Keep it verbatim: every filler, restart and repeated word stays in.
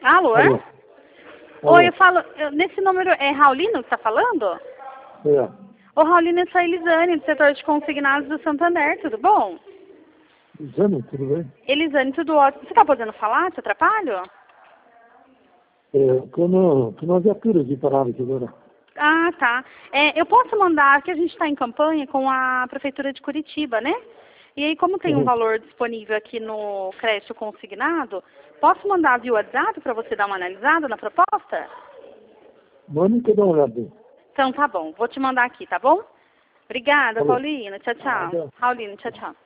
Alô? Alô? Oi, Alô? eu falo, eu- nesse número é Raulino que tá falando? É. Ô, Raulino, eu sou a Elisane, do setor de consignados do Santander, tudo bom? Exame, tudo bem? Elisane, tudo ótimo. Você tá podendo falar? Te atrapalho? É, tô, no, tô na viatura aqui parada aqui agora. Ah, tá. É, eu posso mandar, que a gente está em campanha com a Prefeitura de Curitiba, né? E aí, como tem um Uhum. valor disponível aqui no crédito consignado, posso mandar via WhatsApp para você dar uma analisada na proposta? Manda que dá uma olhada aí. Então tá bom, vou te mandar aqui, tá bom? Obrigada, Falou. Paulina. Tchau, tchau. Nada. Paulina, tchau, tchau.